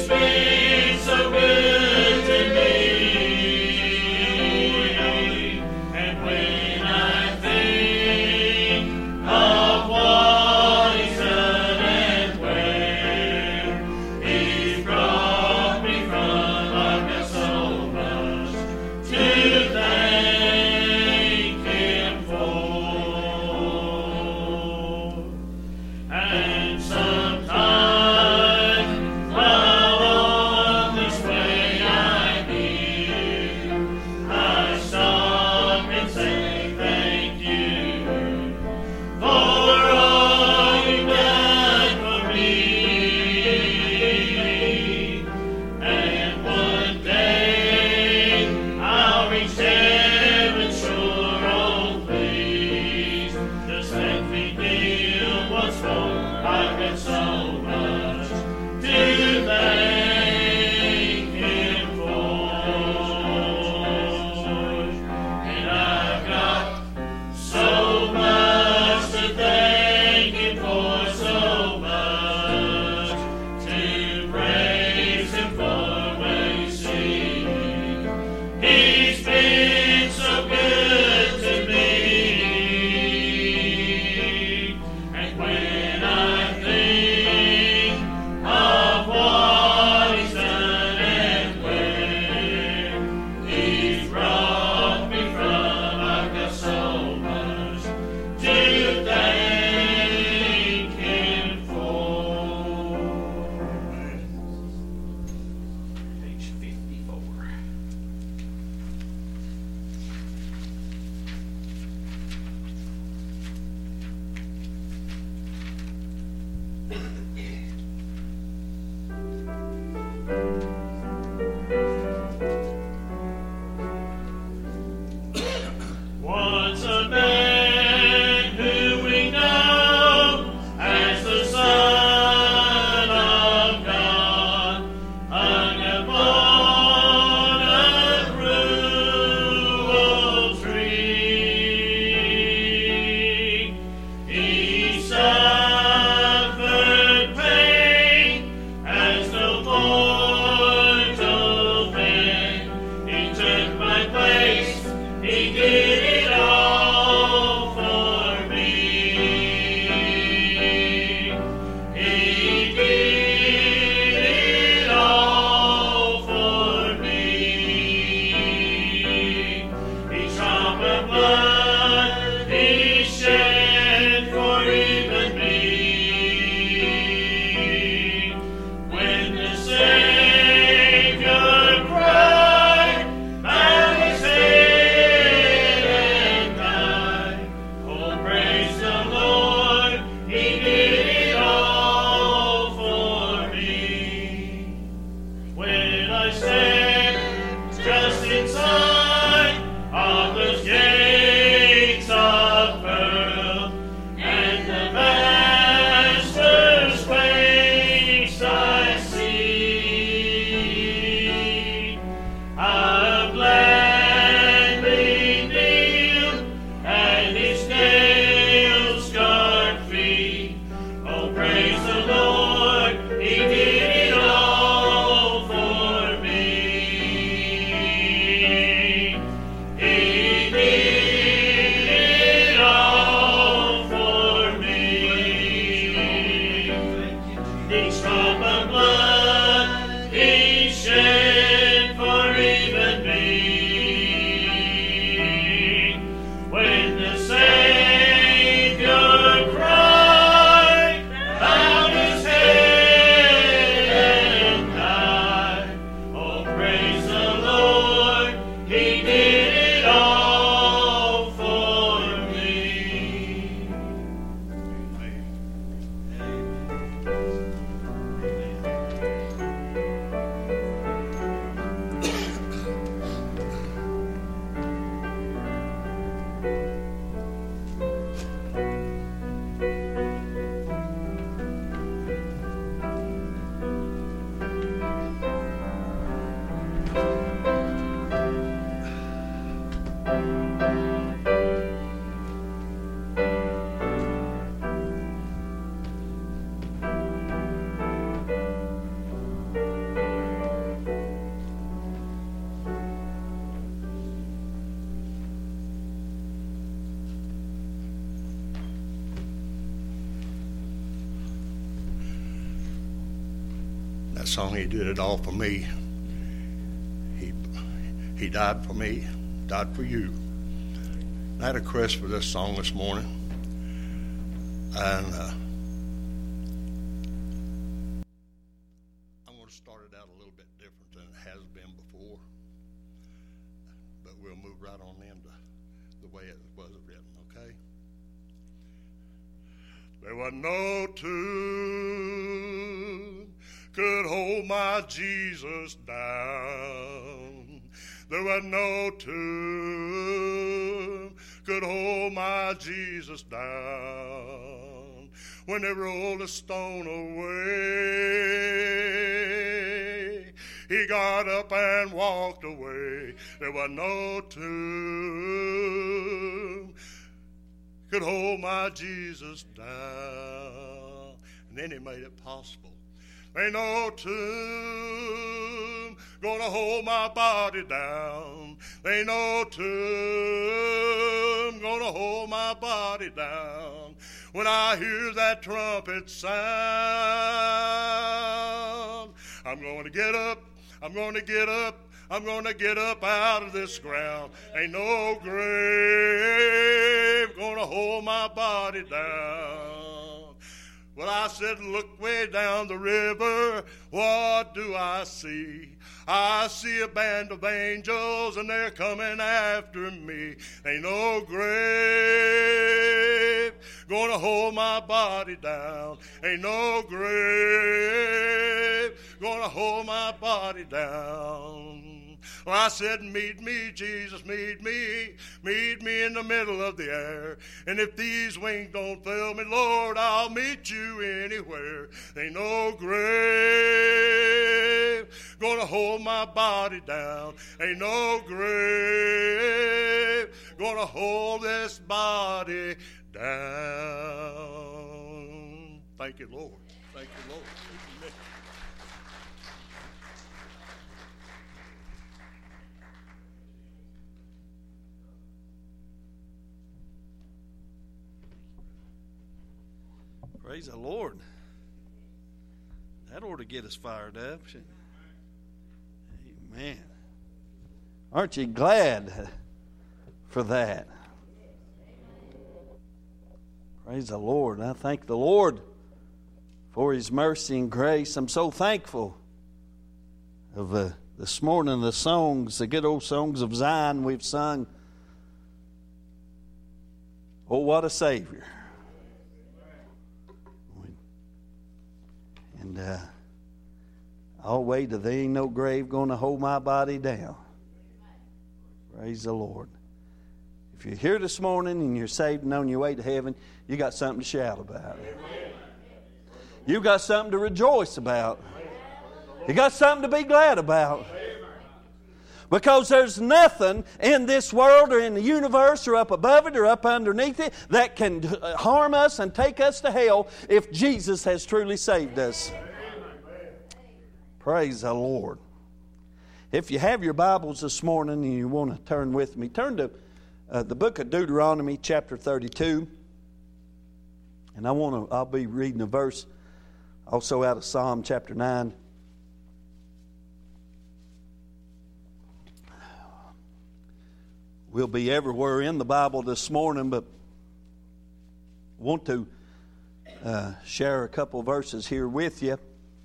Praise the Lord, He did it all for me. that song, He did it all for me. He died for me, died for you. I had a request for this song this morning, and I'm going to start it out a little bit different than it has been before, but we'll move right on into the way it was written, okay? There was no tomb could hold my Jesus down. There was no tomb could hold my Jesus down. When they rolled the stone away, He got up and walked away. There was no tomb could hold my Jesus down. And then He made it possible. Ain't no tomb gonna hold my body down. Ain't no tomb gonna hold my body down. When I hear that trumpet sound, I'm gonna get up, I'm gonna get up, I'm gonna get up out of this ground. Ain't no grave gonna hold my body down. Well, I said, look way down the river, what do I see? I see a band of angels, and they're coming after me. Ain't no grave gonna hold my body down. Ain't no grave gonna hold my body down. Well, I said, meet me, Jesus, meet me in the middle of the air. And if these wings don't fail me, Lord, I'll meet you anywhere. Ain't no grave gonna hold my body down. Ain't no grave gonna hold this body down. Thank you, Lord. Thank you, Lord. Amen. Praise the Lord. That ought to get us fired up. Amen. Aren't you glad for that? Praise the Lord. I thank the Lord for His mercy and grace. I'm so thankful of this morning the songs, the good old songs of Zion we've sung. Oh, what a Savior. And I'll wait till there ain't no grave going to hold my body down. Praise the Lord. If you're here this morning and you're saved and on your way to heaven, you got something to shout about. You got something to rejoice about. You got something to be glad about. Because there's nothing in this world or in the universe or up above it or up underneath it that can harm us and take us to hell if Jesus has truly saved us. Praise the Lord. If you have your Bibles this morning and you want to turn with me, turn to the book of Deuteronomy chapter 32. And I'll be reading a verse also out of Psalm chapter 9. We'll be everywhere in the Bible this morning, but want to share a couple verses here with you.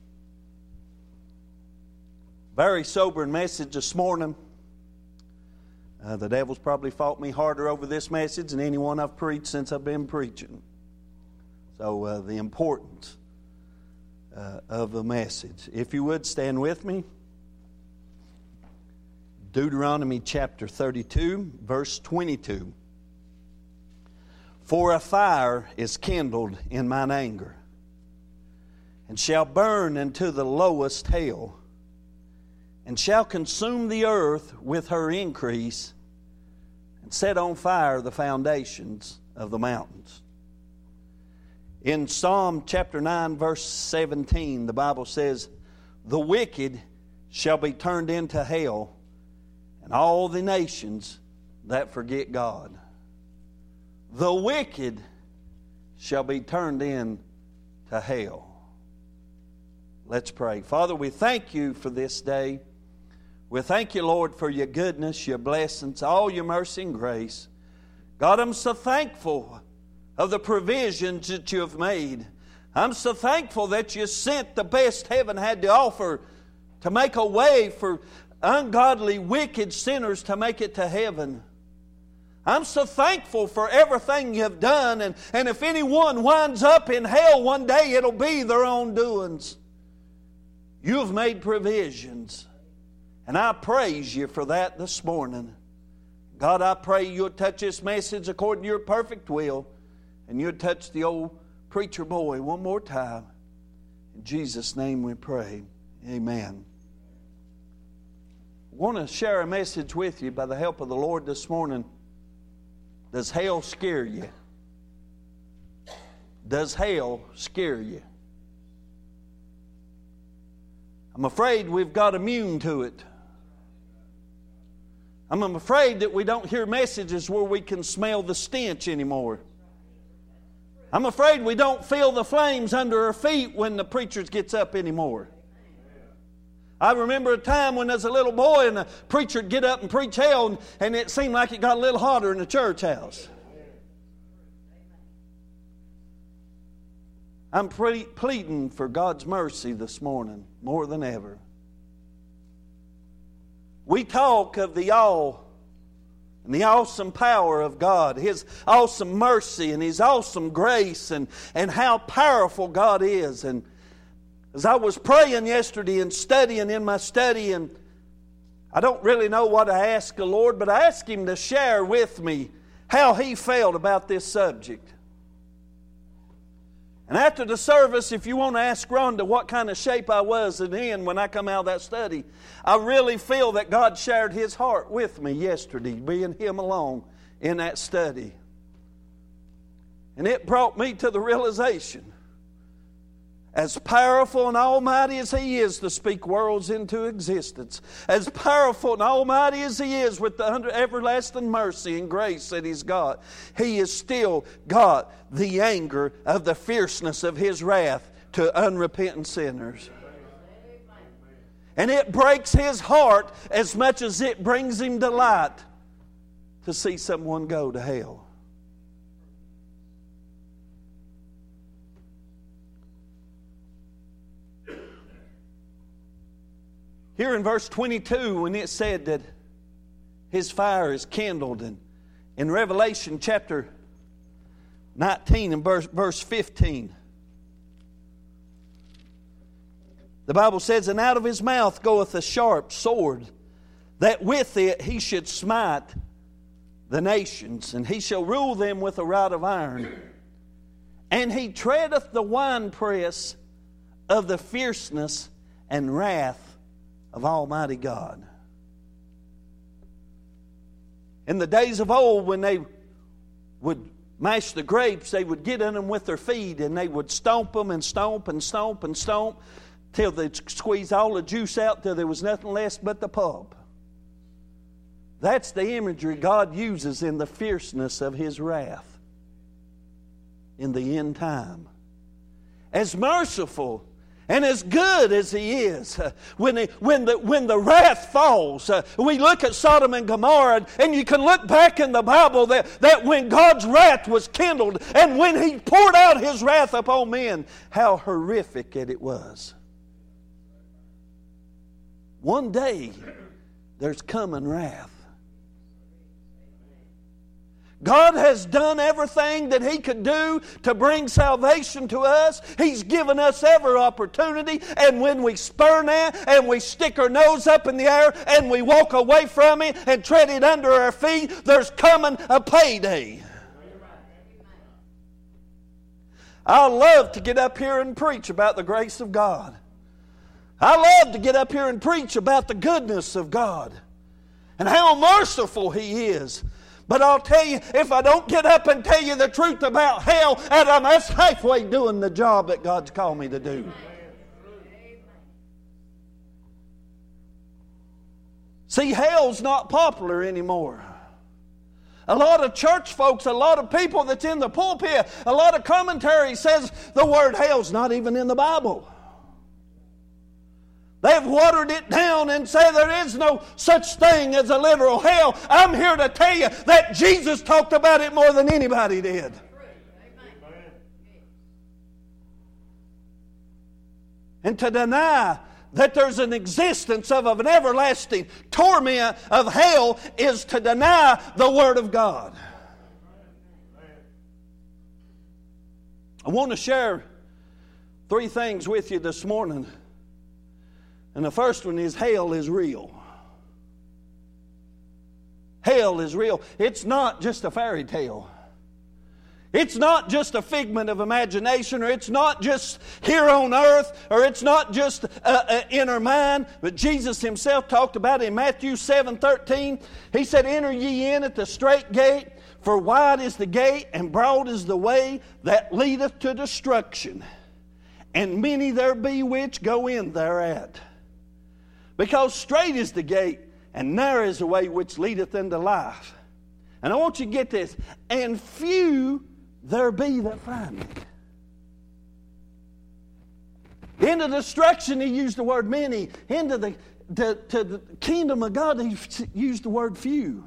Very sobering message this morning. The devil's probably fought me harder over this message than any one I've preached since I've been preaching. So the importance of the message. If you would, stand with me. Deuteronomy chapter 32, verse 22. For a fire is kindled in mine anger, and shall burn into the lowest hell, and shall consume the earth with her increase, and set on fire the foundations of the mountains. In Psalm chapter 9, verse 17, the Bible says, the wicked shall be turned into hell, and all the nations that forget God. The wicked shall be turned into hell. Let's pray. Father, we thank you for this day. We thank you, Lord, for your goodness, your blessings, all your mercy and grace. God, I'm so thankful of the provisions that you have made. I'm so thankful that you sent the best heaven had to offer to make a way for ungodly, wicked sinners to make it to heaven. I'm so thankful for everything you have done, and if anyone winds up in hell one day, it'll be their own doings. You have made provisions, and I praise you for that this morning. God, I pray you'll touch this message according to your perfect will, and you'll touch the old preacher boy one more time. In Jesus' name we pray. Amen. I want to share a message with you by the help of the Lord this morning. Does hell scare you? Does hell scare you? I'm afraid we've got immune to it. I'm afraid that we don't hear messages where we can smell the stench anymore. I'm afraid we don't feel the flames under our feet when the preacher gets up anymore. I remember a time when I was a little boy and the preacher would get up and preach hell, and it seemed like it got a little hotter in the church house. I'm pleading for God's mercy this morning more than ever. We talk of the awe and the awesome power of God, His awesome mercy and His awesome grace, and how powerful God is. And as I was praying yesterday and studying in my study, and I don't really know what I asked the Lord, but I asked Him to share with me how He felt about this subject. And after the service, if you want to ask Rhonda what kind of shape I was in when I come out of that study, I really feel that God shared His heart with me yesterday, being Him along in that study. And it brought me to the realization, as powerful and almighty as He is to speak worlds into existence, as powerful and almighty as He is with the everlasting mercy and grace that He's got, He has still got the anger of the fierceness of His wrath to unrepentant sinners. And it breaks His heart as much as it brings Him delight to see someone go to hell. Here in verse 22, when it said that His fire is kindled, and in Revelation chapter 19 and verse 15, the Bible says, "And out of His mouth goeth a sharp sword, that with it He should smite the nations, and He shall rule them with a rod of iron. And He treadeth the winepress of the fierceness and wrath of Almighty God." In the days of old, when they would mash the grapes, they would get in them with their feet, and they would stomp them and stomp and stomp and stomp till they'd squeeze all the juice out till there was nothing left but the pulp. That's the imagery God uses in the fierceness of His wrath in the end time. As merciful and as good as He is, when the wrath falls, we look at Sodom and Gomorrah, and you can look back in the Bible that when God's wrath was kindled, and when He poured out His wrath upon men, how horrific it was. One day, there's coming wrath. God has done everything that He could do to bring salvation to us. He's given us every opportunity, and when we spurn that and we stick our nose up in the air and we walk away from it and tread it under our feet, there's coming a payday. I love to get up here and preach about the grace of God. I love to get up here and preach about the goodness of God and how merciful He is. But I'll tell you, if I don't get up and tell you the truth about hell, and I'm just halfway doing the job that God's called me to do. See, hell's not popular anymore. A lot of church folks, a lot of people that's in the pulpit, a lot of commentary says the word hell's not even in the Bible. They've watered it down and say there is no such thing as a literal hell. I'm here to tell you that Jesus talked about it more than anybody did. And to deny that there's an existence of an everlasting torment of hell is to deny the Word of God. I want to share 3 things with you this morning. And the first one is hell is real. Hell is real. It's not just a fairy tale. It's not just a figment of imagination, or it's not just here on earth, or it's not just in our mind. But Jesus Himself talked about it in Matthew 7:13. He said, "Enter ye in at the strait gate, for wide is the gate, and broad is the way that leadeth to destruction. And many there be which go in thereat. Because strait is the gate, and narrow is the way which leadeth unto life." And I want you to get this. "And few there be that find it." Into destruction, He used the word many. Into the kingdom of God, He used the word few.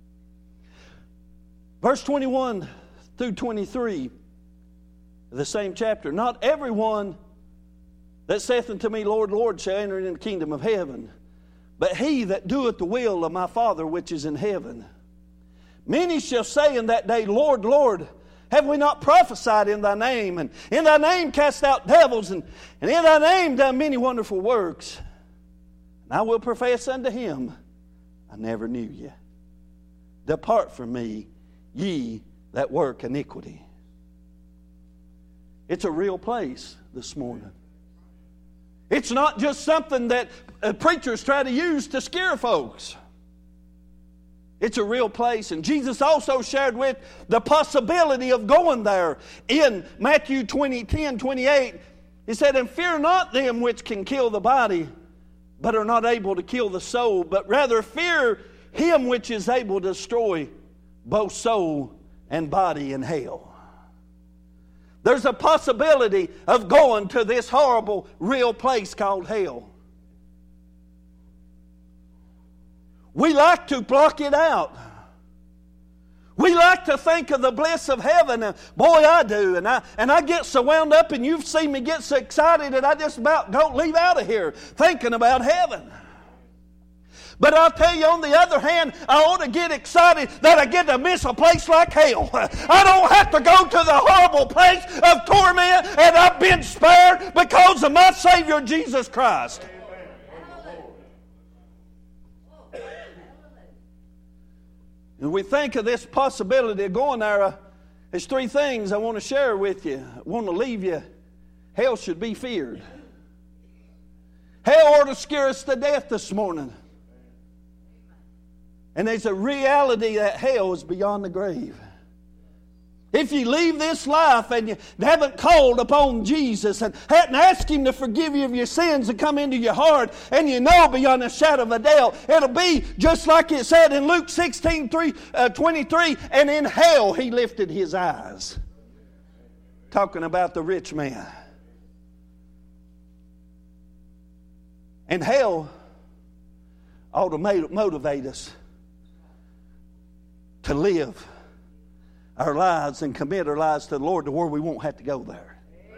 Verse 21 through 23 of the same chapter. "Not everyone that saith unto me, Lord, Lord, shall enter into the kingdom of heaven, but he that doeth the will of my Father which is in heaven. Many shall say in that day, Lord, Lord, have we not prophesied in thy name, and in thy name cast out devils, and in thy name done many wonderful works? And I will profess unto him, I never knew you. Depart from me, ye that work iniquity." It's a real place this morning. It's not just something that preachers try to use to scare folks. It's a real place. And Jesus also shared with the possibility of going there. In Matthew 10:28, He said, "And fear not them which can kill the body, but are not able to kill the soul, but rather fear Him which is able to destroy both soul and body in hell." There's a possibility of going to this horrible, real place called hell. We like to block it out. We like to think of the bliss of heaven. And boy, I do. And I get so wound up, and you've seen me get so excited that I just about don't leave out of here thinking about heaven. But I'll tell you, on the other hand, I ought to get excited that I get to miss a place like hell. I don't have to go to the horrible place of torment, and I've been spared because of my Savior, Jesus Christ. And we think of this possibility of going there. There's 3 things I want to share with you. I want to leave you. Hell should be feared. Hell ought to scare us to death this morning. And there's a reality that hell is beyond the grave. If you leave this life and you haven't called upon Jesus and hadn't asked Him to forgive you of your sins and come into your heart, and you know beyond a shadow of a doubt, it'll be just like it said in Luke 16:23, "And in hell He lifted His eyes." Talking about the rich man. And hell ought to motivate us to live our lives and commit our lives to the Lord to where we won't have to go there.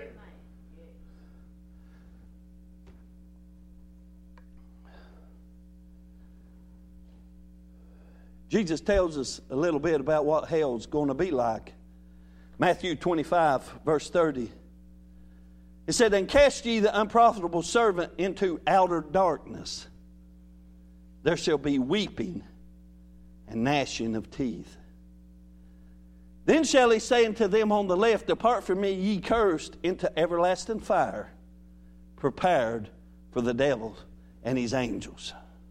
Jesus tells us a little bit about what hell's going to be like. Matthew 25, verse 30. It said, "And cast ye the unprofitable servant into outer darkness. There shall be weeping and gnashing of teeth. Then shall He say unto them on the left, Depart from me, ye cursed, into everlasting fire, prepared for the devil and his angels."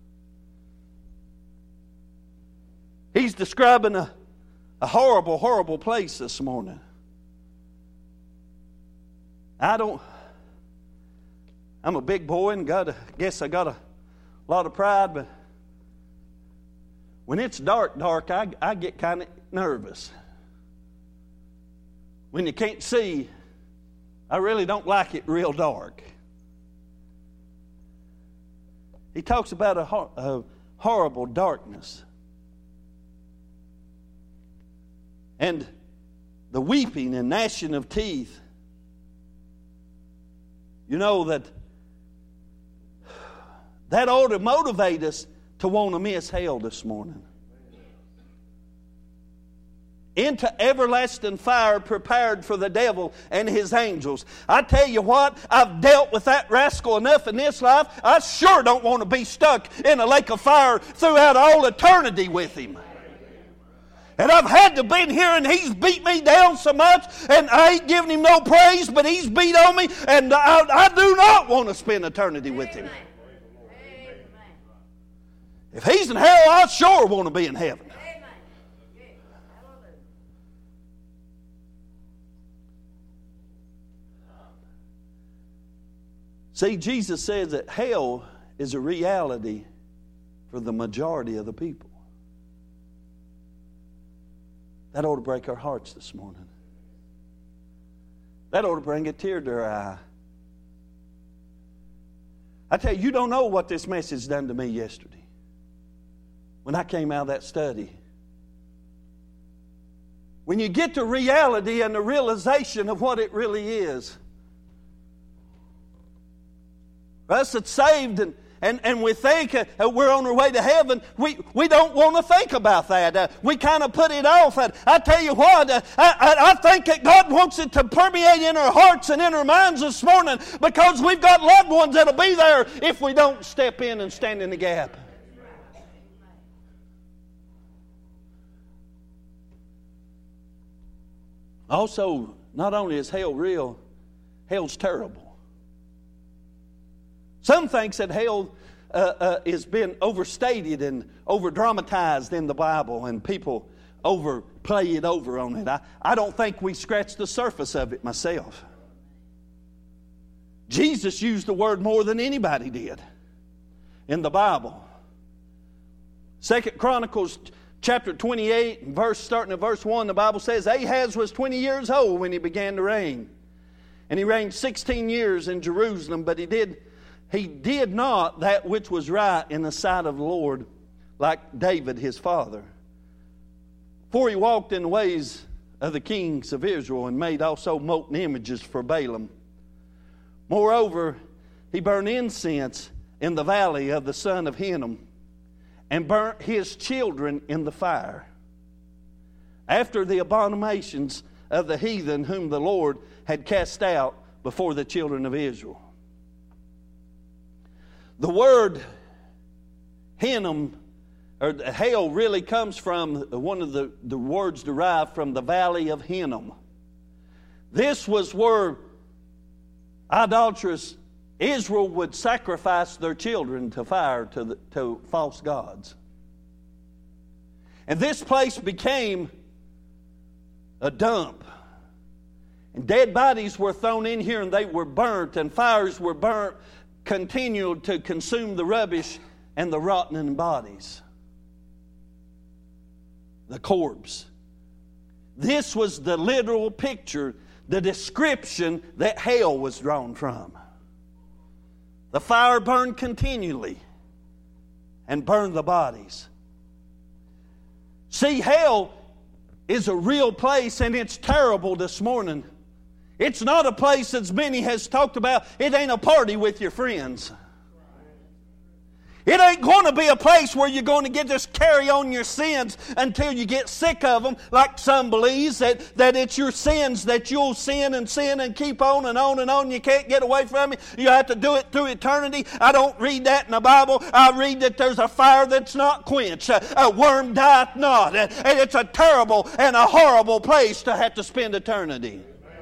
He's describing a horrible, horrible place this morning. I'm a big boy and guess I got a lot of pride, but when it's dark, I get kind of nervous. When you can't see, I really don't like it real dark. He talks about a horrible darkness. And the weeping and gnashing of teeth. You know that ought to motivate us to want to miss hell this morning. Into everlasting fire prepared for the devil and his angels. I tell you what, I've dealt with that rascal enough in this life. I sure don't want to be stuck in a lake of fire throughout all eternity with him. And I've had to be here, and he's beat me down so much, and I ain't giving him no praise, but he's beat on me, and I do not want to spend eternity with him. If he's in hell, I sure want to be in heaven. See, Jesus says that hell is a reality for the majority of the people. That ought to break our hearts this morning. That ought to bring a tear to our eye. I tell you, you don't know what this message done to me yesterday when I came out of that study. When you get to reality and the realization of what it really is. For us that's saved and we think we're on our way to heaven, we don't want to think about that. We kind of put it off. I tell you what, I think that God wants it to permeate in our hearts and in our minds this morning, because we've got loved ones that'll be there if we don't step in and stand in the gap. Also, not only is hell real, hell's terrible. Some think that hell has been overstated and over-dramatized in the Bible, and people overplay it over on it. I don't think we scratched the surface of it myself. Jesus used the word more than anybody did in the Bible. 2 Chronicles chapter 28, starting at verse 1, the Bible says, Ahaz was 20 years old when he began to reign. And he reigned 16 years in Jerusalem, but he did not that which was right in the sight of the Lord, like David his father. For he walked in the ways of the kings of Israel, and made also molten images for Balaam. Moreover, he burned incense in the valley of the son of Hinnom, and burnt his children in the fire, after the abominations of the heathen whom the Lord had cast out before the children of Israel. The word Hinnom, or hell, really comes from one of the words derived from the valley of Hinnom. This was where idolatrous Israel would sacrifice their children to fire to false gods. And this place became a dump. And dead bodies were thrown in here, and they were burnt, and fires were burnt, continued to consume the rubbish and the rotting bodies. The corpse. This was the literal picture, the description that hell was drawn from. The fire burned continually and burned the bodies. See, hell is a real place, and it's terrible this morning. It's not a place, as many has talked about, it ain't a party with your friends. It ain't going to be a place where you're going to just carry on your sins until you get sick of them, like some believes, that it's your sins that you'll sin and keep on and on and on. You can't get away from it. You have to do it through eternity. I don't read that in the Bible. I read that there's a fire that's not quenched. A worm dieth not. And it's a terrible and a horrible place to have to spend eternity.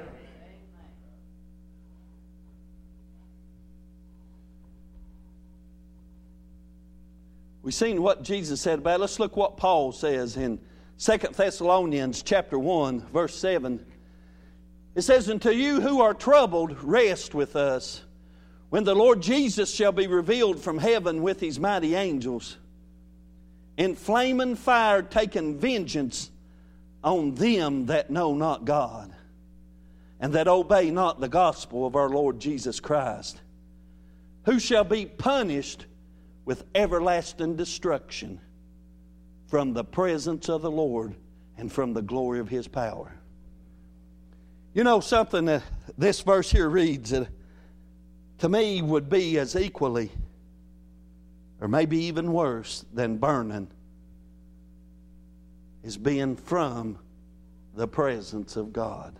We've seen what Jesus said about it. Let's look what Paul says in 2 Thessalonians chapter 1, verse 7. It says, "And to you who are troubled, rest with us, when the Lord Jesus shall be revealed from heaven with his mighty angels, in flaming fire taking vengeance on them that know not God, and that obey not the gospel of our Lord Jesus Christ, who shall be punished with everlasting destruction from the presence of the Lord and from the glory of His power. You know, something that this verse here reads that to me would be as equally or maybe even worse than burning is being from the presence of God.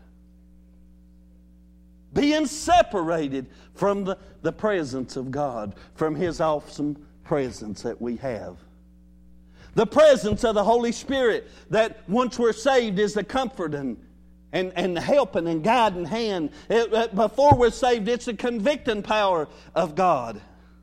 Being separated from the presence of God, from His awesome presence that we have. The presence of the Holy Spirit that once we're saved is the comforting and helping and guiding hand. Before we're saved, it's the convicting power of God.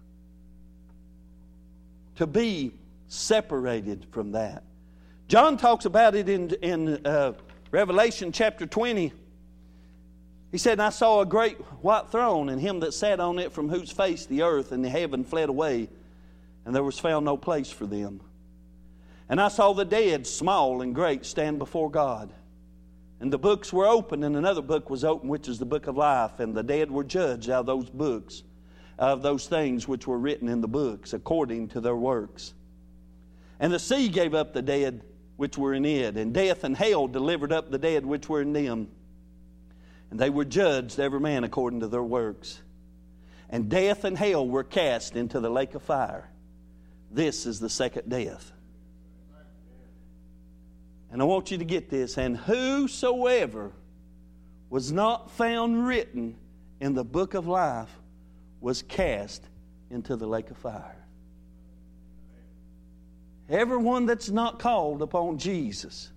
To be separated from that. John talks about it in Revelation chapter 20. He said, "And I saw a great white throne, and Him that sat on it, from whose face the earth and the heaven fled away, and there was found no place for them. And I saw the dead, small and great, stand before God. And the books were open, and another book was open, which is the book of life. And the dead were judged out of those books, of those things which were written in the books, according to their works. And the sea gave up the dead which were in it, and death and hell delivered up the dead which were in them. And they were judged, every man according to their works. And death and hell were cast into the lake of fire. This is the second death." And I want you to get this. "And whosoever was not found written in the book of life was cast into the lake of fire." Everyone that's not called upon Jesus,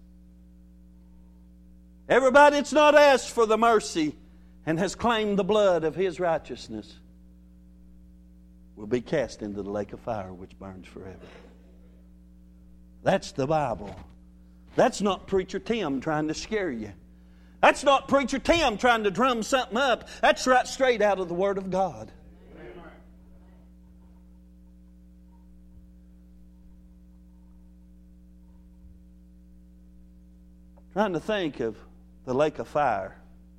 everybody that's not asked for the mercy and has claimed the blood of His righteousness, will be cast into the lake of fire which burns forever. That's the Bible. That's not Preacher Tim trying to scare you. That's not Preacher Tim trying to drum something up. That's right straight out of the Word of God. Trying to think of the lake of fire.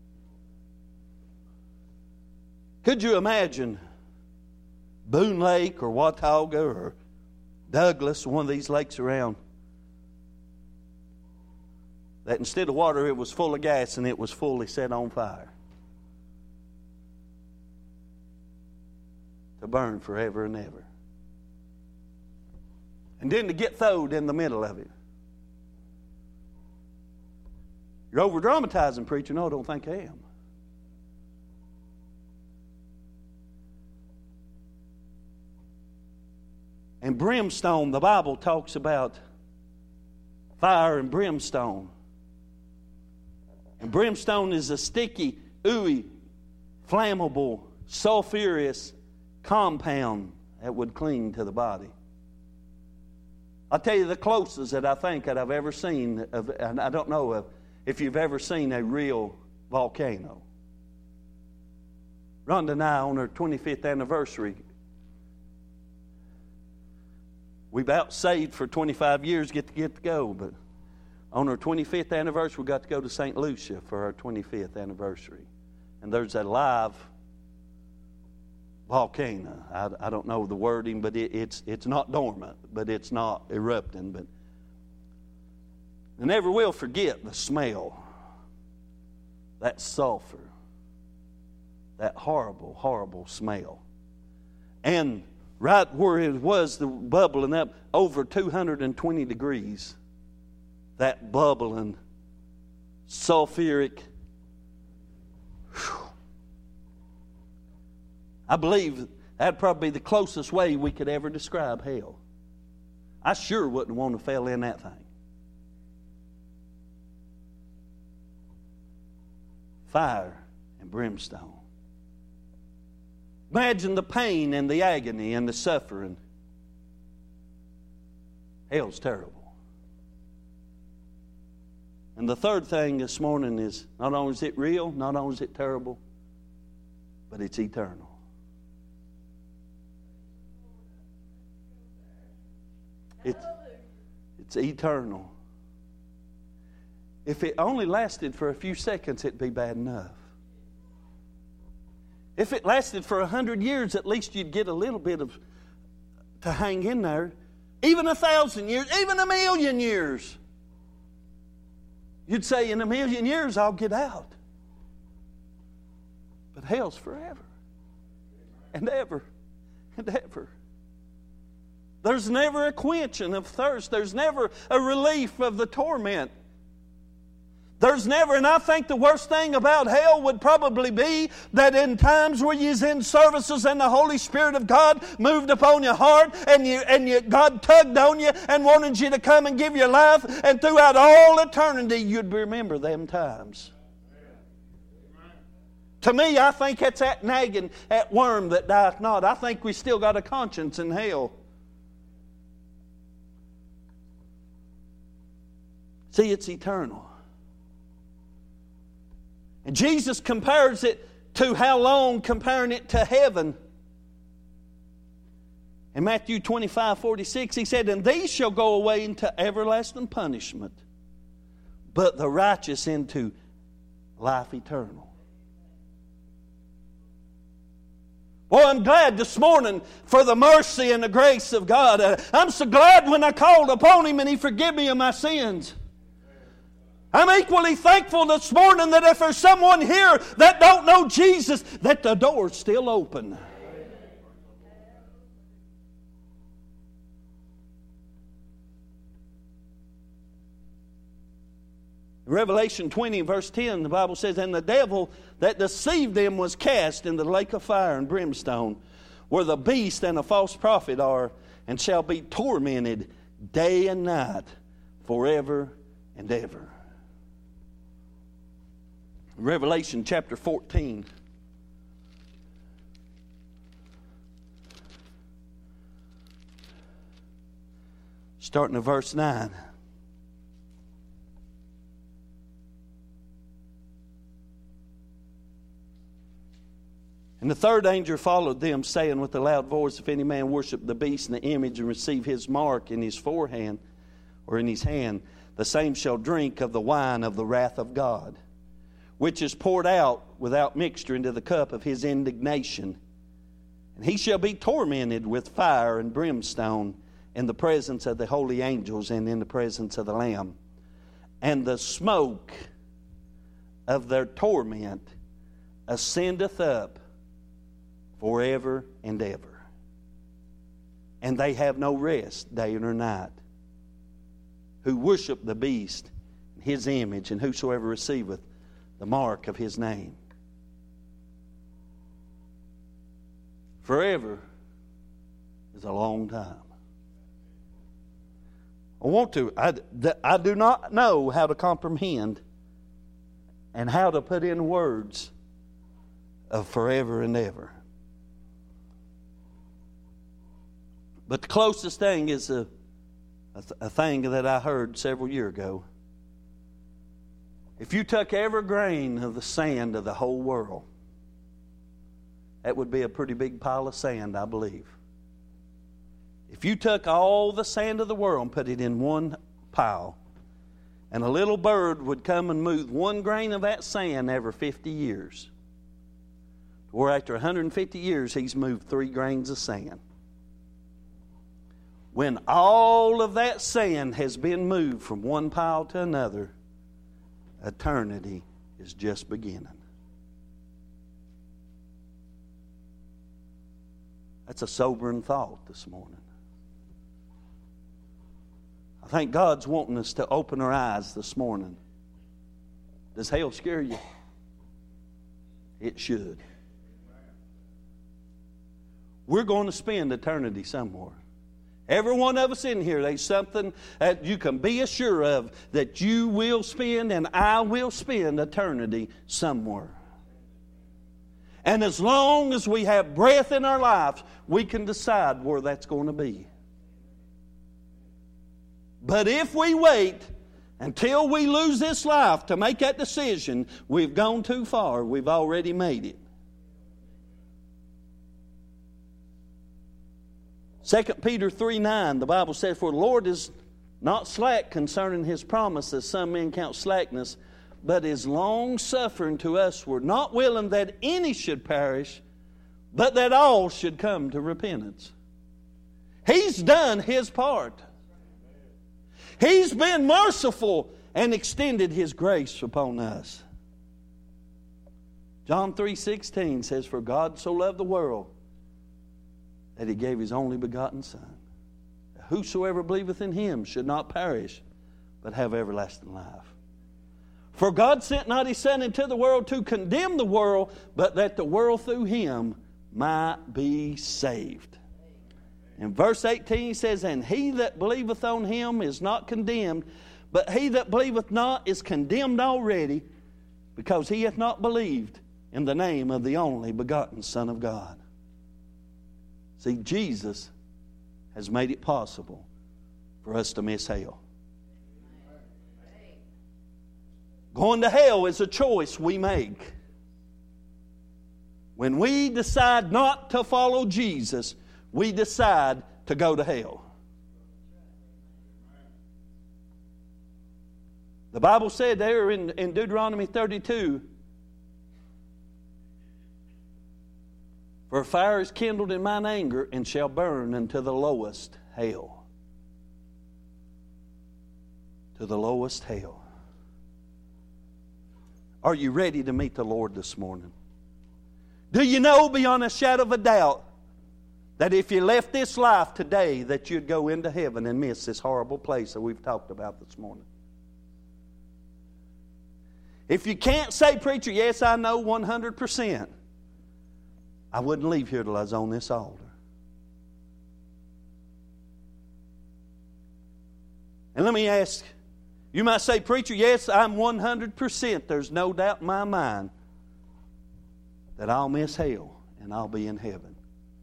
Could you imagine Boone Lake or Watauga or Douglas, one of these lakes around, that instead of water it was full of gas and it was fully set on fire to burn forever and ever? And then to get thrown in the middle of it. You're over-dramatizing, preacher. No, I don't think I am. And brimstone, the Bible talks about fire and brimstone. And brimstone is a sticky, ooey, flammable, sulfurous compound that would cling to the body. I'll tell you the closest that I think that I've ever seen, and I don't know if you've ever seen a real volcano. Rhonda and I, on her 25th anniversary, we've out saved for 25 years, get to go, but on her 25th anniversary, we got to go to St. Lucia for our 25th anniversary. And there's a live volcano. I don't know the wording, but it's not dormant, but it's not erupting. But I never will forget the smell, that sulfur, that horrible, horrible smell. And right where it was, the bubbling up over 220 degrees, that bubbling, sulfuric. Whew. I believe that'd probably be the closest way we could ever describe hell. I sure wouldn't want to fall in that thing. Fire and brimstone. Imagine the pain and the agony and the suffering. Hell's terrible. And the third thing this morning is, not only is it real, not only is it terrible, but it's eternal. It's eternal. If it only lasted for a few seconds, it'd be bad enough. If it lasted for 100 years, at least you'd get a little bit of to hang in there, even 1,000 years, even 1,000,000 years. You'd say, in 1,000,000 years, I'll get out. But hell's forever and ever and ever. There's never a quenching of thirst. There's never a relief of the torment. There's never, and I think the worst thing about hell would probably be that in times where you're in services and the Holy Spirit of God moved upon your heart and God tugged on you and wanted you to come and give your life, and throughout all eternity you'd remember them times. To me, I think it's that nagging, that worm that dieth not. I think we still got a conscience in hell. See, it's eternal. And Jesus compares it to how long, comparing it to heaven. In Matthew 25:46, He said, "And these shall go away into everlasting punishment, but the righteous into life eternal." Well, I'm glad this morning for the mercy and the grace of God. I'm so glad when I called upon Him and He forgave me of my sins. I'm equally thankful this morning that if there's someone here that don't know Jesus, that the door's still open. In Revelation 20, verse 10, the Bible says, "And the devil that deceived them was cast in the lake of fire and brimstone, where the beast and the false prophet are, and shall be tormented day and night forever and ever." Revelation chapter 14. Starting at verse 9. "And the third angel followed them, saying with a loud voice, If any man worship the beast and the image, and receive his mark in his forehead or in his hand, the same shall drink of the wine of the wrath of God, which is poured out without mixture into the cup of his indignation. And he shall be tormented with fire and brimstone in the presence of the holy angels and in the presence of the Lamb. And the smoke of their torment ascendeth up forever and ever. And they have no rest day nor night, who worship the beast and his image, and whosoever receiveth the mark of his name." Forever is a long time. I do not know how to comprehend and how to put in words of forever and ever. But the closest thing is a thing that I heard several years ago. If you took every grain of the sand of the whole world, that would be a pretty big pile of sand, I believe. If you took all the sand of the world and put it in one pile, and a little bird would come and move one grain of that sand every 50 years, or after 150 years, he's moved 3 grains of sand. When all of that sand has been moved from one pile to another, eternity is just beginning. That's a sobering thought this morning. I think God's wanting us to open our eyes this morning. Does hell scare you? It should. We're going to spend eternity somewhere. Every one of us in here, there's something that you can be assured of that you will spend and I will spend eternity somewhere. And as long as we have breath in our lives, we can decide where that's going to be. But if we wait until we lose this life to make that decision, we've gone too far. We've already made it. 2 Peter 3:9, the Bible says, "For the Lord is not slack concerning His promise, as some men count slackness, but is long-suffering to usward, not willing that any should perish, but that all should come to repentance." He's done His part. He's been merciful and extended His grace upon us. John 3:16 says, "For God so loved the world that He gave His only begotten Son. Whosoever believeth in Him should not perish, but have everlasting life. For God sent not His Son into the world to condemn the world, but that the world through Him might be saved." In verse 18 he says, "And he that believeth on Him is not condemned, but he that believeth not is condemned already, because he hath not believed in the name of the only begotten Son of God." See, Jesus has made it possible for us to miss hell. Going to hell is a choice we make. When we decide not to follow Jesus, we decide to go to hell. The Bible said there in Deuteronomy 32, "For fire is kindled in mine anger, and shall burn unto the lowest hell." To the lowest hell. Are you ready to meet the Lord this morning? Do you know beyond a shadow of a doubt that if you left this life today, that you'd go into heaven and miss this horrible place that we've talked about this morning? If you can't say, "Preacher, yes, I know 100%, I wouldn't leave here till I was on this altar." And let me ask, you might say, "Preacher, yes, I'm 100%. There's no doubt in my mind that I'll miss hell and I'll be in heaven."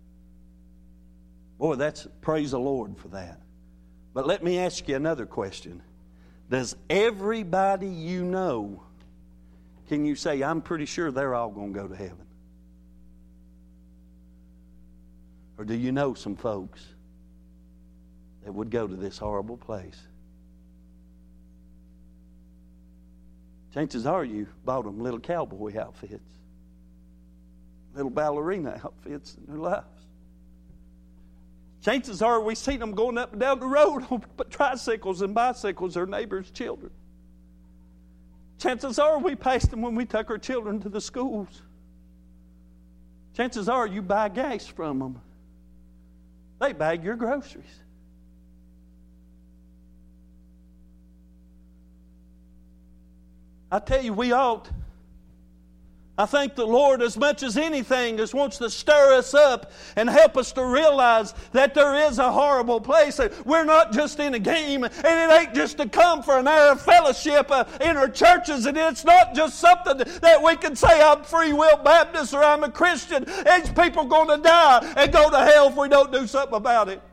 Boy, that's praise the Lord for that. But let me ask you another question. Does everybody you know, can you say, "I'm pretty sure they're all going to go to heaven"? Or do you know some folks that would go to this horrible place? Chances are you bought them little cowboy outfits, little ballerina outfits in their lives. Chances are we've seen them going up and down the road on tricycles and bicycles, their neighbors' children. Chances are we passed them when we took our children to the schools. Chances are you buy gas from them. They bag your groceries. I tell you, we ought. I think the Lord, as much as anything, just wants to stir us up and help us to realize that there is a horrible place. We're not just in a game, and it ain't just to come for an hour of fellowship in our churches, and it's not just something that we can say, "I'm Free Will Baptist" or "I'm a Christian." These people are going to die and go to hell if we don't do something about it.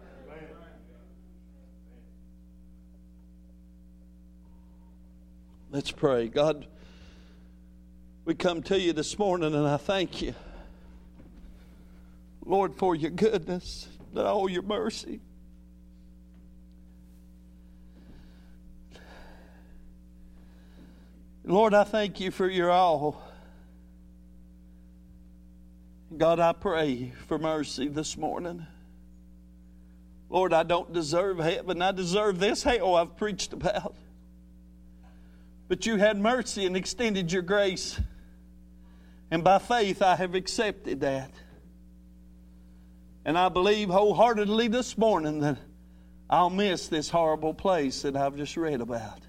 Let's pray. God, we come to you this morning, and I thank you, Lord, for your goodness and all your mercy. Lord, I thank you for your all. God, I pray for mercy this morning. Lord, I don't deserve heaven. I deserve this hell I've preached about. But you had mercy and extended your grace. And by faith I have accepted that. And I believe wholeheartedly this morning that I'll miss this horrible place that I've just read about.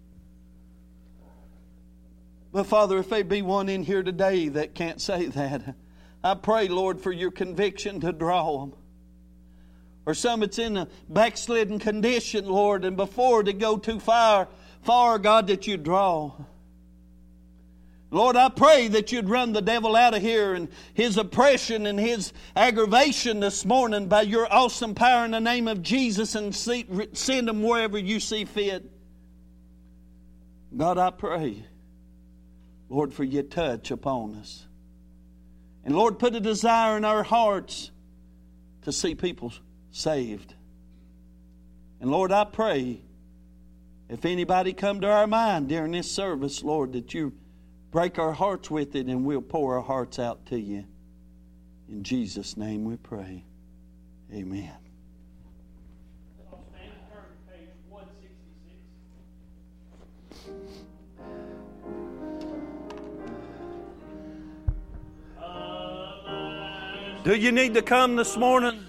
But Father, if there be one in here today that can't say that, I pray, Lord, for your conviction to draw them. Or some that's in a backslidden condition, Lord, and before to go too far, God, that you draw. Lord, I pray that you'd run the devil out of here and his oppression and his aggravation this morning by your awesome power in the name of Jesus, and send him wherever you see fit. God, I pray, Lord, for your touch upon us. And Lord, put a desire in our hearts to see people saved. And Lord, I pray, if anybody come to our mind during this service, Lord, that you break our hearts with it and we'll pour our hearts out to you. In Jesus' name we pray. Amen. Do you need to come this morning?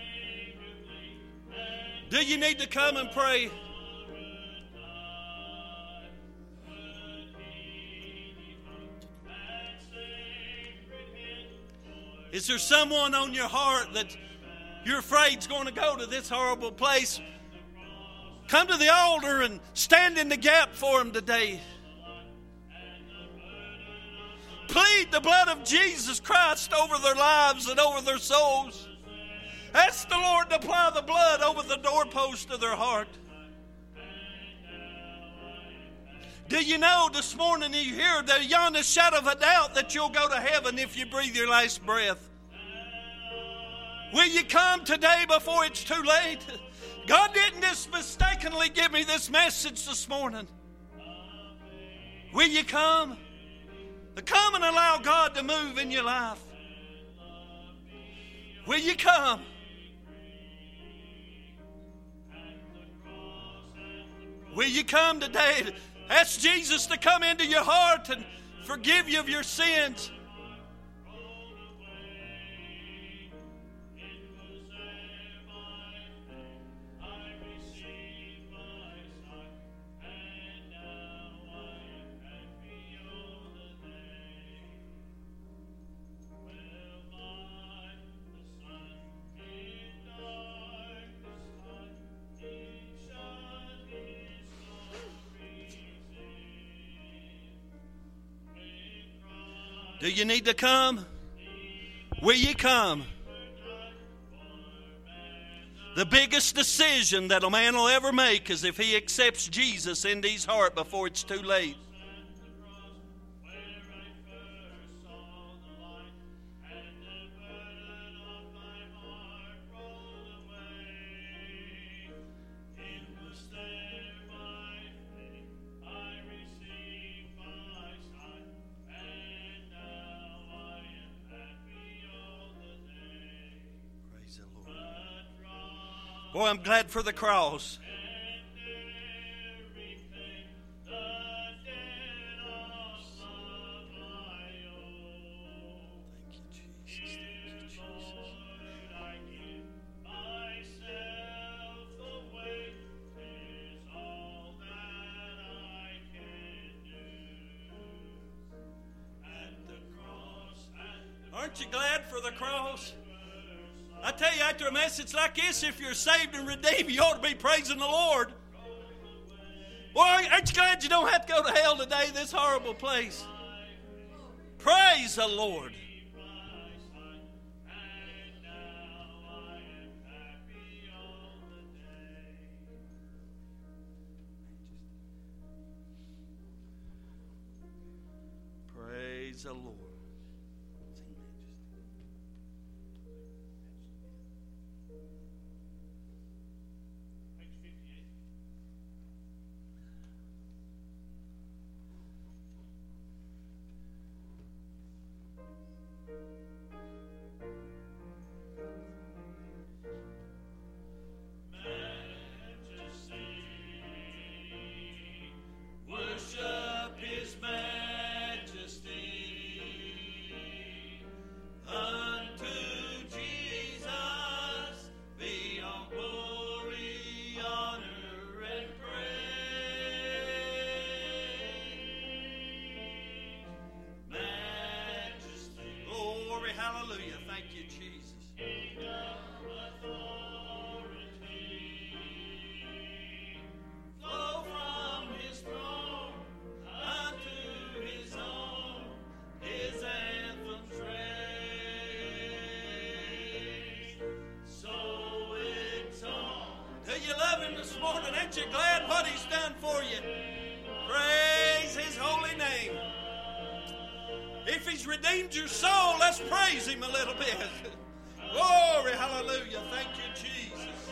Do you need to come and pray? Is there someone on your heart that you're afraid is going to go to this horrible place? Come to the altar and stand in the gap for them today. Plead the blood of Jesus Christ over their lives and over their souls. Ask the Lord to apply the blood over the doorpost of their heart. Do you know this morning you hear that beyond a shadow of a doubt that you'll go to heaven if you breathe your last breath? Will you come today before it's too late? God didn't just mistakenly give me this message this morning. Will you come? Come and allow God to move in your life. Will you come? Will you come today? Ask Jesus to come into your heart and forgive you of your sins. Do you need to come? Will you come? The biggest decision that a man will ever make is if he accepts Jesus into his heart before it's too late. Boy, I'm glad for the cross. Aren't you glad for the cross? I tell you, after a message like this, if you're saved and redeemed, you ought to be praising the Lord. Well, aren't you glad you don't have to go to hell today, this horrible place? Praise the Lord. Praise the Lord. Hallelujah. Thank you, Jesus. Flow from his throne unto his own, his anthems raised. So it's on. Do you love him this morning? Ain't you glad what he's done for you? Praise his holy name. If he's redeemed your soul, let's praise him a little bit. Glory, hallelujah. Thank you, Jesus.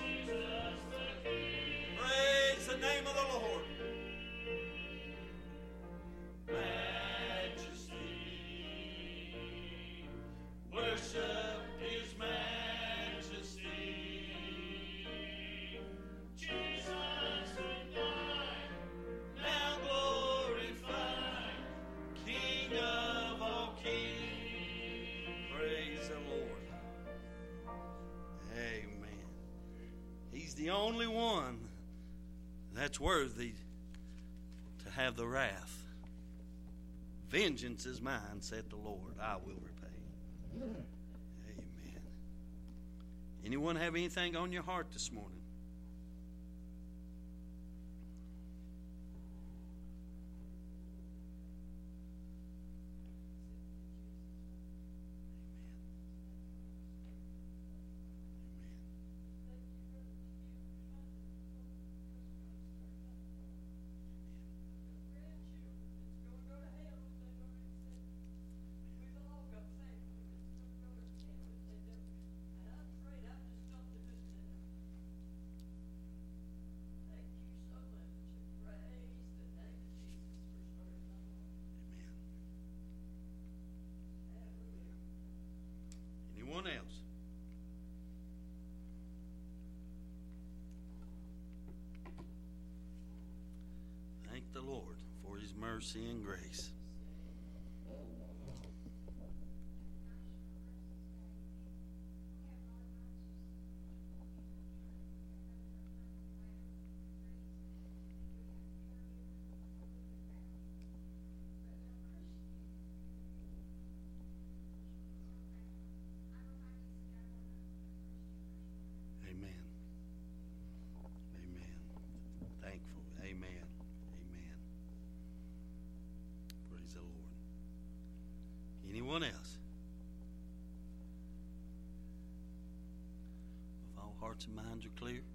Praise the name of the Lord. Majesty, worship his majesty. Jesus who died, now glorified, King of all kings. Praise the Lord. one that's worthy to have the wrath. Vengeance is mine, said the Lord. I will repay. Amen. Anyone have anything on your heart this morning? Anyone else? Thank the Lord for His mercy and grace. Anyone else? If all hearts and minds are clear,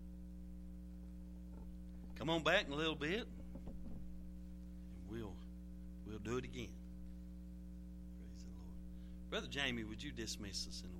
come on back in a little bit, and we'll do it again. Praise the Lord. Brother Jamie, would you dismiss us in a